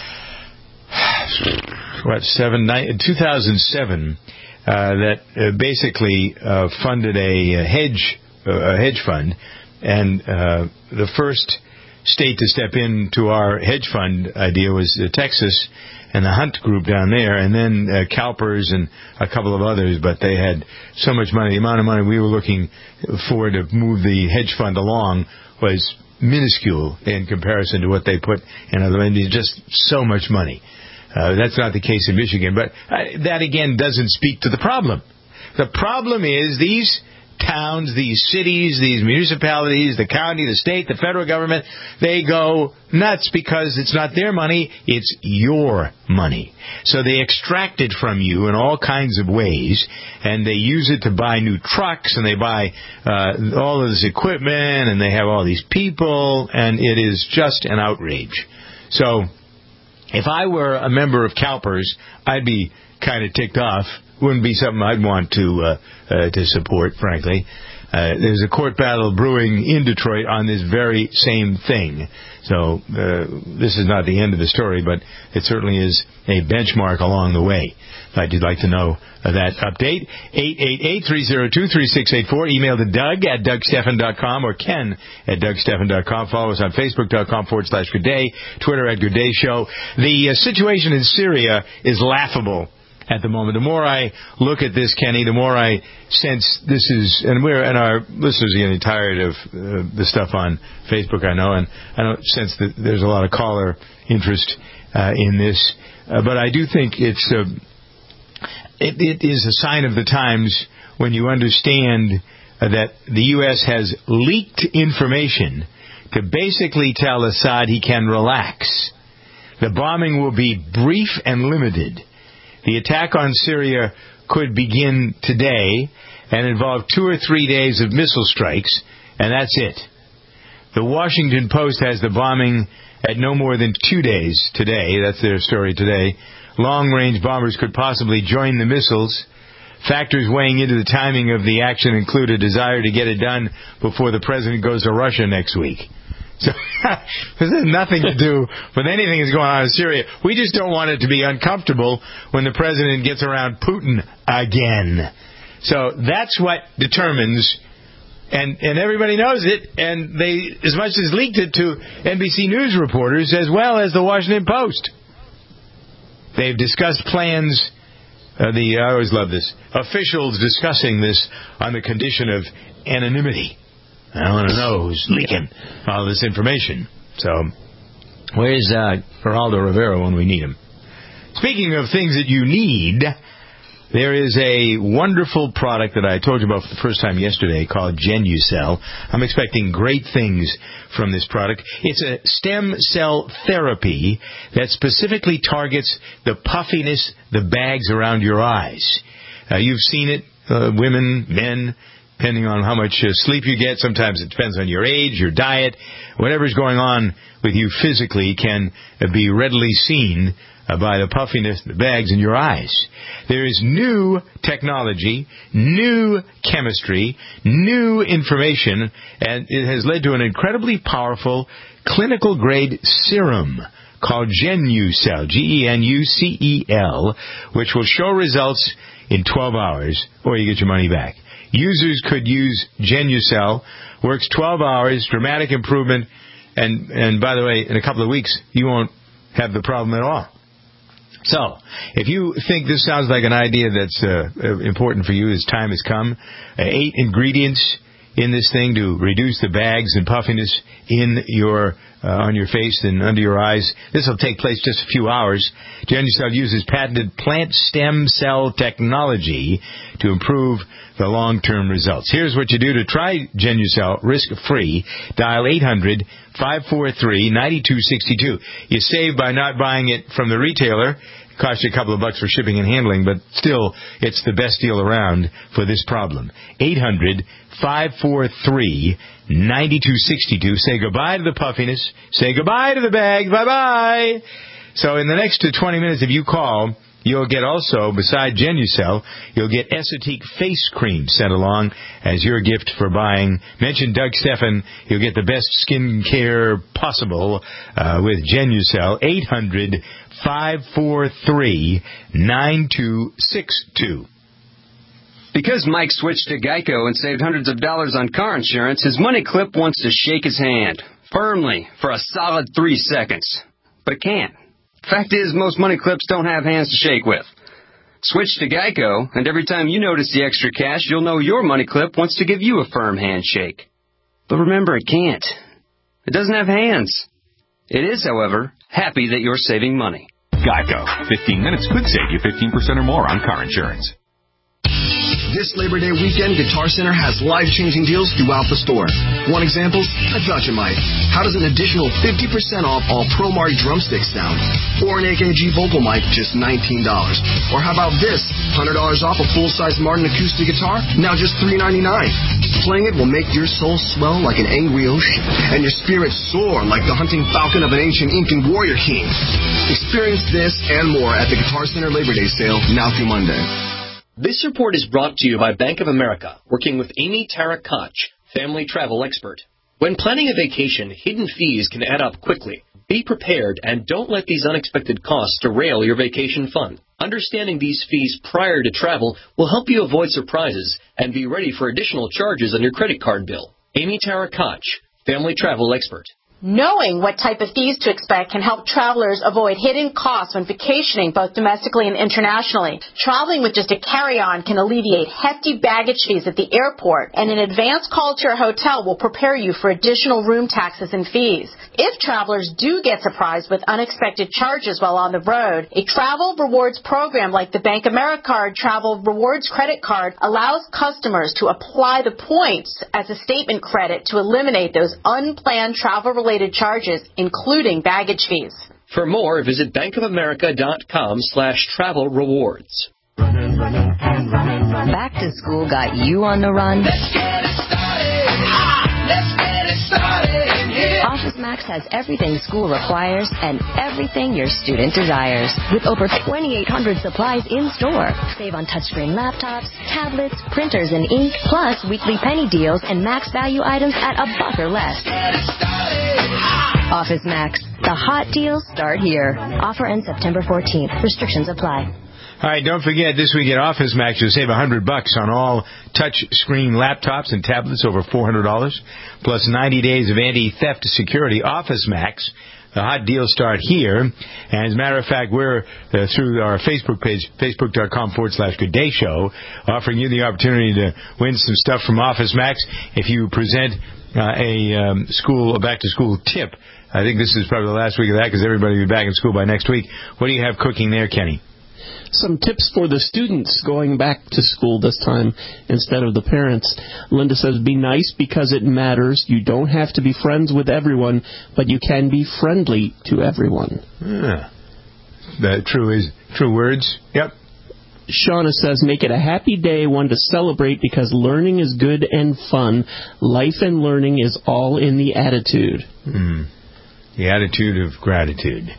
what, seven, nine, two thousand seven, uh, that uh, basically uh, funded a, a hedge, uh, a hedge fund, and uh, the first state to step into our hedge fund idea was uh, Texas, and the Hunt Group down there, and then uh, CalPERS and a couple of others, but they had so much money. The amount of money we were looking for to move the hedge fund along was minuscule in comparison to what they put in other entities. Just so much money. Uh, that's not the case in Michigan, but uh, that again doesn't speak to the problem. The problem is these towns, these cities, these municipalities, the county, the state, the federal government, they go nuts because it's not their money, it's your money. So they extract it from you in all kinds of ways, and they use it to buy new trucks, and they buy uh, all of this equipment, and they have all these people, and it is just an outrage. So if I were a member of CalPERS, I'd be kind of ticked off wouldn't be something I'd want to uh, uh, to support, frankly. Uh, there's a court battle brewing in Detroit on this very same thing. So uh, this is not the end of the story, but it certainly is a benchmark along the way. If you'd like to know uh, that update, eight eight eight, three oh two, three six eight four. Email to Doug at Doug Stephan dot com or Ken at Doug Stephan dot com. Follow us on Facebook.com forward slash Good Day, Twitter at Good Day Show. The uh, situation in Syria is laughable at the moment. The more I look at this, Kenny, the more I sense this is, and we're, and our listeners are getting tired of uh, the stuff on Facebook, I know, and I don't sense that there's a lot of caller interest uh, in this. Uh, but I do think it's, uh, it, it is a sign of the times when you understand uh, that the U S has leaked information to basically tell Assad he can relax. The bombing will be brief and limited. The attack on Syria could begin today and involve two or three days of missile strikes, and that's it. The Washington Post has the bombing at no more than two days today. That's their story today. Long-range bombers could possibly join the missiles. Factors weighing into the timing of the action include a desire to get it done before the president goes to Russia next week. So this has nothing to do with anything that's going on in Syria. We just don't want it to be uncomfortable when the president gets around Putin again. So that's what determines, and, and everybody knows it, and they as much as leaked it to N B C News reporters as well as the Washington Post. They've discussed plans, uh, the I always love this, officials discussing this on the condition of anonymity. I don't want to know who's leaking all this information. So, where's uh, Geraldo Rivera when we need him? Speaking of things that you need, there is a wonderful product that I told you about for the first time yesterday called Genucell. I'm expecting great things from this product. It's a stem cell therapy that specifically targets the puffiness, the bags around your eyes. Uh, you've seen it, uh, women, men, depending on how much uh, sleep you get. Sometimes it depends on your age, your diet. Whatever's going on with you physically can uh, be readily seen uh, by the puffiness, the bags in your eyes. There is new technology, new chemistry, new information, and it has led to an incredibly powerful clinical-grade serum called Genucell, G E N U C E L, which will show results in twelve hours, or you get your money back. Users could use Genucell. Works twelve hours, dramatic improvement, and and by the way, in a couple of weeks, you won't have the problem at all. So, if you think this sounds like an idea that's uh, important for you as time has come, uh, eight ingredients in this thing to reduce the bags and puffiness in your uh, on your face and under your eyes. This will take place just a few hours. Genucell uses patented plant stem cell technology to improve the long-term results. Here's what you do to try Genucell risk-free. Dial eight hundred, five four three, nine two six two. You save by not buying it from the retailer. It costs you a couple of bucks for shipping and handling, but still, it's the best deal around for this problem. eight hundred, five four three, nine two six two. Say goodbye to the puffiness. Say goodbye to the bag. Bye-bye. So in the next twenty minutes, if you call, you'll get also, beside Genucell, you'll get Esotique face cream sent along as your gift for buying. Mention Doug Stephan. You'll get the best skin care possible uh, with Genucell. eight hundred, five four three, nine two six two. Because Mike switched to Geico and saved hundreds of dollars on car insurance, his money clip wants to shake his hand firmly for a solid three seconds, but can't. Fact is, most money clips don't have hands to shake with. Switch to Geico, and every time you notice the extra cash, you'll know your money clip wants to give you a firm handshake. But remember, it can't. It doesn't have hands. It is, however, happy that you're saving money. Geico. fifteen minutes could save you fifteen percent or more on car insurance. This Labor Day weekend, Guitar Center has life-changing deals throughout the store. One example, I thought you might. How does an additional fifty percent off all ProMark drumsticks sound? Or an A K G vocal mic, just nineteen dollars. Or how about this, one hundred dollars off a full-size Martin acoustic guitar, now just three ninety-nine. Playing it will make your soul swell like an angry ocean, and your spirit soar like the hunting falcon of an ancient Incan warrior king. Experience this and more at the Guitar Center Labor Day sale, now through Monday. This report is brought to you by Bank of America, working with Amy Tara Koch, family travel expert. When planning a vacation, hidden fees can add up quickly. Be prepared and don't let these unexpected costs derail your vacation fun. Understanding these fees prior to travel will help you avoid surprises and be ready for additional charges on your credit card bill. Amy Tara Koch, family travel expert. Knowing what type of fees to expect can help travelers avoid hidden costs when vacationing both domestically and internationally. Traveling with just a carry-on can alleviate hefty baggage fees at the airport, and an advance call to your hotel will prepare you for additional room taxes and fees. If travelers do get surprised with unexpected charges while on the road, a travel rewards program like the Bank America Travel Rewards Credit Card allows customers to apply the points as a statement credit to eliminate those unplanned travel-related charges, including baggage fees. For more, visit bankofamerica.com slash travel rewards. Back to school got you on the run? Let's get it started. Ah, let's get it started. Yeah. OfficeMax has everything school requires and everything your student desires. With over twenty-eight hundred supplies in store. Save on touchscreen laptops, tablets, printers, and ink, plus weekly penny deals and max value items at a buck or less. OfficeMax. The hot deals start here. Offer ends September fourteenth. Restrictions apply. All right, don't forget, this week at OfficeMax, you'll save one hundred bucks on all touch-screen laptops and tablets over four hundred dollars, plus ninety days of anti-theft security. OfficeMax, the hot deals start here. And as a matter of fact, we're uh, through our Facebook page, facebook.com forward slash Good Day Show, offering you the opportunity to win some stuff from OfficeMax if you present uh, a um, school, a back-to-school tip. I think this is probably the last week of that because everybody will be back in school by next week. What do you have cooking there, Kenny? Some tips for the students going back to school this time instead of the parents. Linda says, be nice because it matters. You don't have to be friends with everyone, but you can be friendly to everyone. Yeah. That true is true words. Yep. Shauna says, make it a happy day, one to celebrate because learning is good and fun. Life and learning is all in the attitude. Mm. The attitude of gratitude.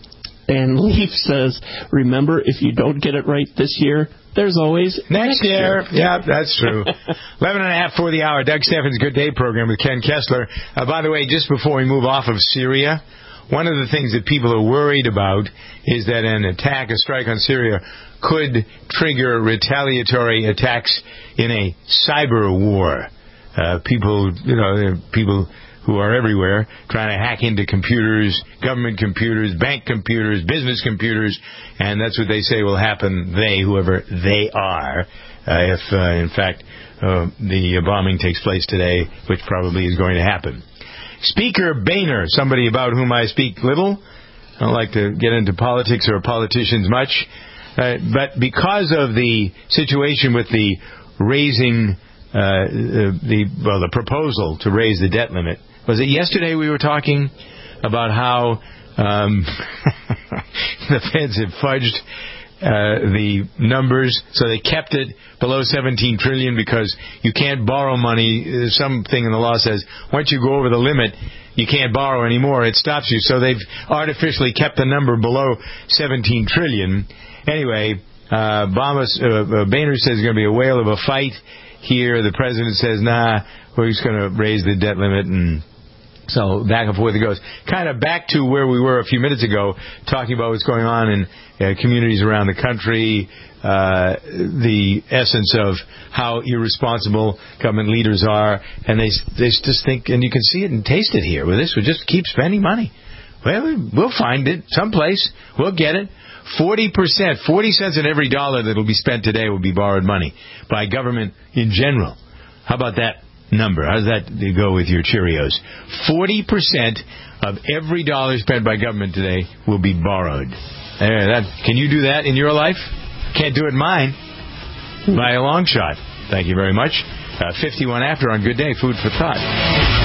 And Leaf says, remember, if you don't get it right this year, there's always next, next year. year. Yeah, that's true. Eleven and a half for the hour. Doug Steffens' Good Day program with Ken Kessler. Uh, by the way, just before we move off of Syria, one of the things that people are worried about is that an attack, a strike on Syria, could trigger retaliatory attacks in a cyber war. Uh, people, you know, people who are everywhere trying to hack into computers, government computers, bank computers, business computers, and that's what they say will happen, they, whoever they are, uh, if, uh, in fact, uh, the bombing takes place today, which probably is going to happen. Speaker Boehner, somebody about whom I speak little. I don't like to get into politics or politicians much. Uh, but because of the situation with the raising, uh, the well, the proposal to raise the debt limit, was it yesterday we were talking about how um, the Feds had fudged uh, the numbers, so they kept it below seventeen trillion dollars because you can't borrow money. Something in the law says once you go over the limit, you can't borrow anymore. It stops you. So they've artificially kept the number below seventeen trillion dollars. Anyway, uh, Obama, uh, Boehner says it's going to be a whale of a fight here. The president says, nah, we're just going to raise the debt limit, and so back and forth it goes. Kind of back to where we were a few minutes ago, talking about what's going on in uh, communities around the country, uh, the essence of how irresponsible government leaders are, and they they just think, and you can see it and taste it here with this, we just keep spending money. Well, we'll find it someplace. We'll get it. forty percent, forty cents in every dollar that will be spent today will be borrowed money by government in general. How about that number? How does that go with your Cheerios? forty percent of every dollar spent by government today will be borrowed. There, that, can you do that in your life? Can't do it in mine. By a long shot. Thank you very much. Uh, fifty-one after on Good Day, Food for Thought.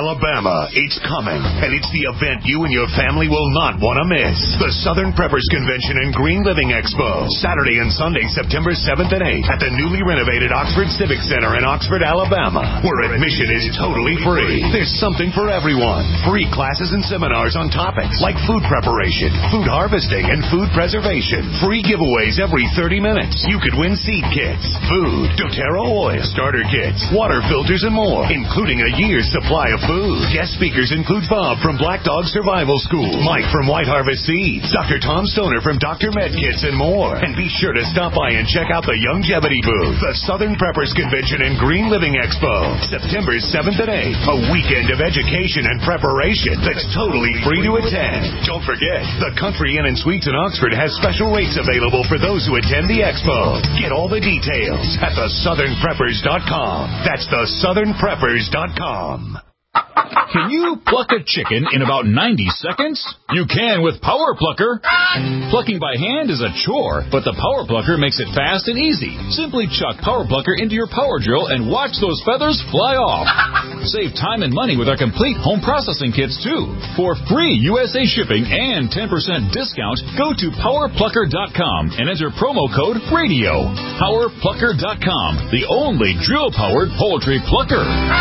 Alabama. It's coming, and it's the event you and your family will not want to miss. The Southern Preppers Convention and Green Living Expo, Saturday and Sunday, September seventh and eighth, at the newly renovated Oxford Civic Center in Oxford, Alabama, where admission is totally free. There's something for everyone. Free classes and seminars on topics like food preparation, food harvesting, and food preservation. Free giveaways every thirty minutes. You could win seed kits, food, doTERRA oil, starter kits, water filters, and more, including a year's supply of food. Guest speakers include Bob from Black Dog Survival School, Mike from White Harvest Seeds, Doctor Tom Stoner from Doctor Medkits, and more. And be sure to stop by and check out the Longevity booth. The Southern Preppers Convention and Green Living Expo, September seventh and eighth. A weekend of education and preparation that's totally free to attend. Don't forget, the Country Inn and Suites in Oxford has special rates available for those who attend the expo. Get all the details at the southern preppers dot com. That's the southern preppers dot com. Can you pluck a chicken in about ninety seconds? You can with Power Plucker. Plucking by hand is a chore, but the Power Plucker makes it fast and easy. Simply chuck Power Plucker into your power drill and watch those feathers fly off. Save time and money with our complete home processing kits, too. For free U S A shipping and ten percent discount, go to power plucker dot com and enter promo code RADIO. power plucker dot com, the only drill-powered poultry plucker.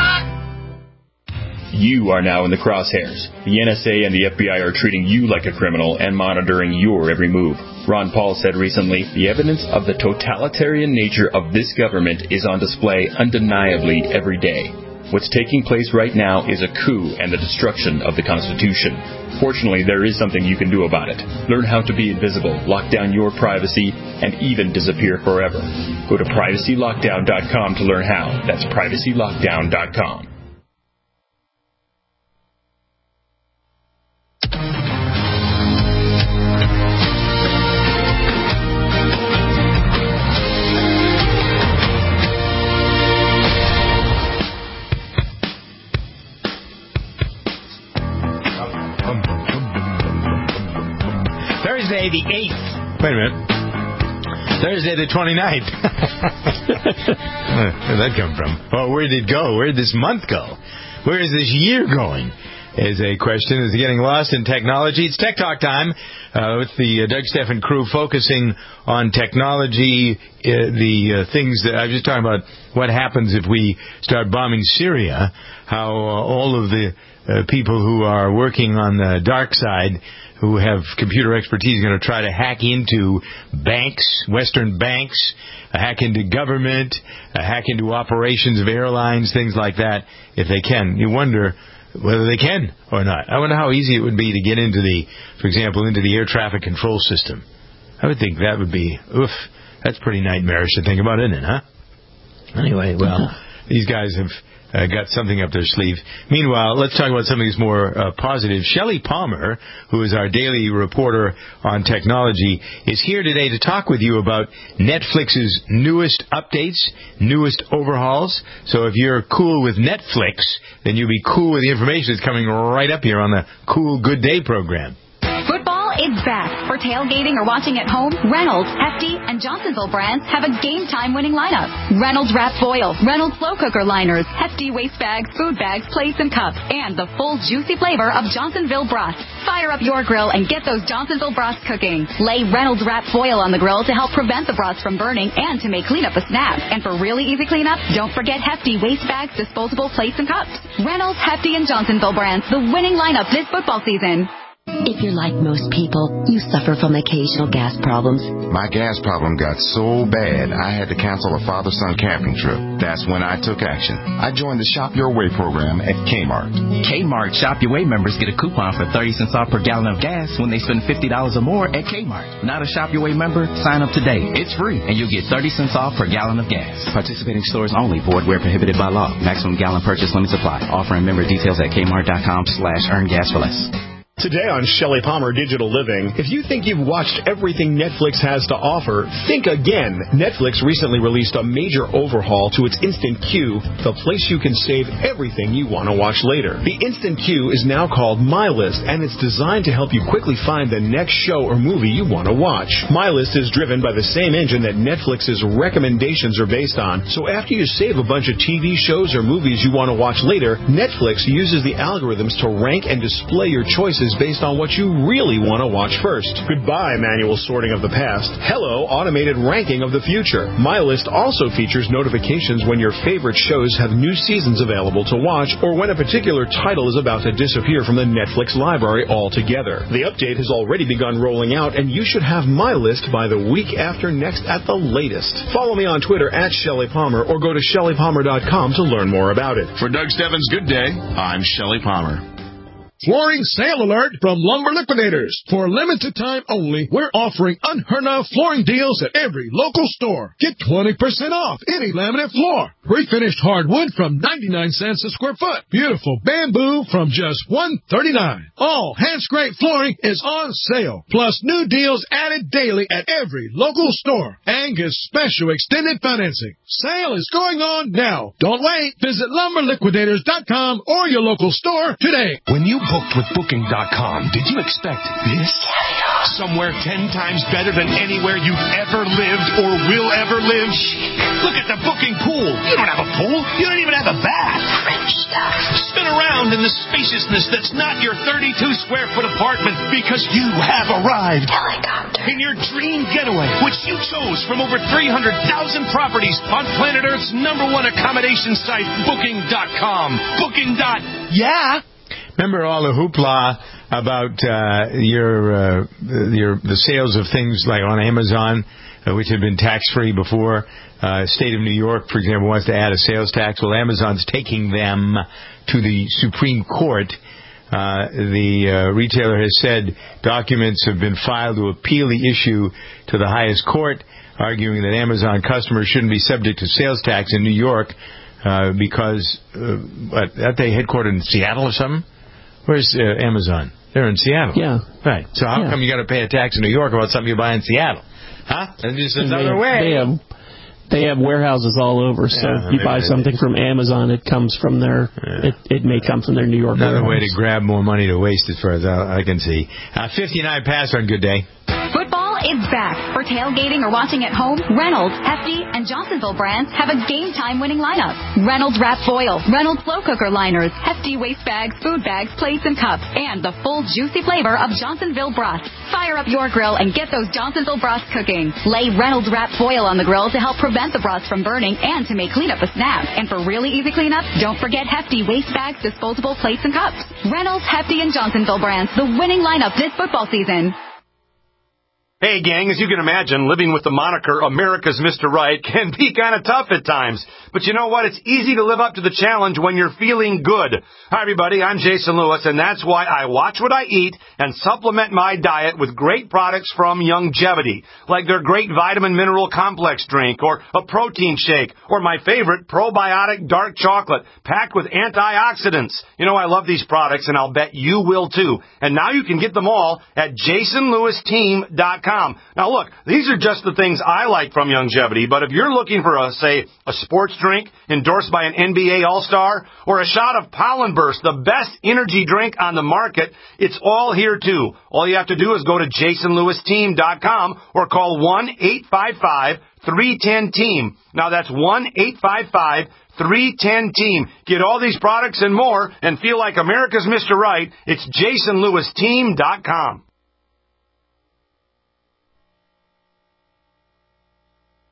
You are now in the crosshairs. The N S A and the F B I are treating you like a criminal and monitoring your every move. Ron Paul said recently, the evidence of the totalitarian nature of this government is on display undeniably every day. What's taking place right now is a coup and the destruction of the Constitution. Fortunately, there is something you can do about it. Learn how to be invisible, lock down your privacy, and even disappear forever. Go to privacy lockdown dot com to learn how. That's privacy lockdown dot com. Thursday the eighth. Wait a minute. Thursday the twenty-ninth. Where'd that come from? Well, where did it go? Where did this month go? Where is this year going? Is a question. Is it getting lost in technology? It's Tech Talk time uh, with the uh, Doug Steffen crew focusing on technology, uh, the uh, things that I was just talking about, what happens if we start bombing Syria, how uh, all of the uh, people who are working on the dark side, who have computer expertise, are going to try to hack into banks, Western banks, uh, hack into government, uh, hack into operations of airlines, things like that, if they can. You wonder whether they can or not. I wonder how easy it would be to get into the, for example, into the air traffic control system. I would think that would be, oof, that's pretty nightmarish to think about, isn't it, huh? Anyway, well, these guys have uh, got something up their sleeve. Meanwhile, let's talk about something that's more uh, positive. Shelley Palmer, who is our daily reporter on technology, is here today to talk with you about Netflix's newest updates, newest overhauls. So if you're cool with Netflix, then you'll be cool with the information that's coming right up here on the Cool Good Day program. Football is back. For tailgating or watching at home, Reynolds, Hefty, and Johnsonville brands have a game-time winning lineup. Reynolds Wrap Foil, Reynolds Slow Cooker Liners, Hefty Waste Bags, Food Bags, Plates, and Cups, and the full juicy flavor of Johnsonville Brats. Fire up your grill and get those Johnsonville Brats cooking. Lay Reynolds Wrap Foil on the grill to help prevent the brats from burning and to make cleanup a snap. And for really easy cleanup, don't forget Hefty Waste Bags, disposable plates, and cups. Reynolds, Hefty, and Johnsonville brands, the winning lineup this football season. If you're like most people, you suffer from occasional gas problems. My gas problem got so bad, I had to cancel a father-son camping trip. That's when I took action. I joined the Shop Your Way program at Kmart. Kmart Shop Your Way members get a coupon for thirty cents off per gallon of gas when they spend fifty dollars or more at Kmart. Not a Shop Your Way member? Sign up today. It's free, and you'll get thirty cents off per gallon of gas. Participating stores only. Void where prohibited by law. Maximum gallon purchase limits apply. Offering member details at kmart dot com slash earn gas for less. Today on Shelley Palmer Digital Living, if you think you've watched everything Netflix has to offer, think again. Netflix recently released a major overhaul to its Instant Queue, the place you can save everything you want to watch later. The Instant Queue is now called My List, and it's designed to help you quickly find the next show or movie you want to watch. My List is driven by the same engine that Netflix's recommendations are based on, so after you save a bunch of T V shows or movies you want to watch later, Netflix uses the algorithms to rank and display your choices based on what you really want to watch first. Goodbye, manual sorting of the past. Hello, automated ranking of the future. My List also features notifications when your favorite shows have new seasons available to watch or when a particular title is about to disappear from the Netflix library altogether. The update has already begun rolling out, and you should have My List by the week after next at the latest. Follow me on Twitter at Shelley Palmer or go to shelley palmer dot com to learn more about it. For Doug Stebbins' Good Day, I'm Shelley Palmer. Flooring sale alert from Lumber Liquidators. For a limited time only, we're offering unheard of flooring deals at every local store. Get twenty percent off any laminate floor. Pre-finished hardwood from ninety-nine cents a square foot. Beautiful bamboo from just one thirty-nine. All hand-scraped flooring is on sale. Plus new deals added daily at every local store. Angus Special Extended Financing. Sale is going on now. Don't wait. Visit lumber liquidators dot com or your local store today. When you booked with Booking dot com, did you expect this? Somewhere ten times better than anywhere you've ever lived or will ever live? Look at the booking pool. You don't have a pool. You don't even have a bath. French stuff. Spin around in the spaciousness that's not your thirty-two square foot apartment because you have arrived. Helicopter. In your dream getaway, which you chose from over three hundred thousand properties on planet Earth's number one accommodation site, Booking dot com. Booking. Yeah. Remember all the hoopla about uh, your uh, your the sales of things like on Amazon, uh, which had been tax-free before. Uh, State of New York, for example, wants to add a sales tax. Well, Amazon's taking them to the Supreme Court. Uh, the uh, retailer has said documents have been filed to appeal the issue to the highest court, arguing that Amazon customers shouldn't be subject to sales tax in New York uh, because, uh, what, aren't they headquartered in Seattle or something? Where's uh, Amazon? They're in Seattle. Yeah. Right. So how yeah. come you got to pay a tax in New York about something you buy in Seattle? Huh? That's just another they, way. They have, they have warehouses all over, so yeah, if you buy something from Amazon, it comes from their, yeah. it, it may come from their New York Another warehouse. way to grab more money to waste as far as I, I can see. Uh, fifty-nine past on Good Day. Football is back. For tailgating or watching at home, Reynolds, Hefty, and Johnsonville brands have a game-time winning lineup. Reynolds Wrap Foil, Reynolds Slow Cooker Liners, Hefty Waste Bags, Food Bags, Plates, and Cups, and the full juicy flavor of Johnsonville Broth. Fire up your grill and get those Johnsonville broths cooking. Lay Reynolds Wrap Foil on the grill to help prevent the broths from burning and to make cleanup a snap. And for really easy cleanup, don't forget Hefty Waste Bags, disposable plates, and cups. Reynolds, Hefty, and Johnsonville brands, the winning lineup this football season. Hey, gang, as you can imagine, living with the moniker America's Mister Right can be kind of tough at times. But you know what? It's easy to live up to the challenge when you're feeling good. Hi, everybody. I'm Jason Lewis, and that's why I watch what I eat and supplement my diet with great products from Youngevity, like their great vitamin mineral complex drink or a protein shake or my favorite probiotic dark chocolate packed with antioxidants. You know, I love these products, and I'll bet you will, too. And now you can get them all at jason lewis team dot com. Now, look, these are just the things I like from Youngevity, but if you're looking for, a, say, a sports drink endorsed by an N B A All-Star or a shot of Pollen Burst, the best energy drink on the market, it's all here, too. All you have to do is go to jason lewis team dot com or call one eight five five three one zero team. Now, that's one eight five five three one zero team. Get all these products and more and feel like America's Mister Right. It's jason lewis team dot com.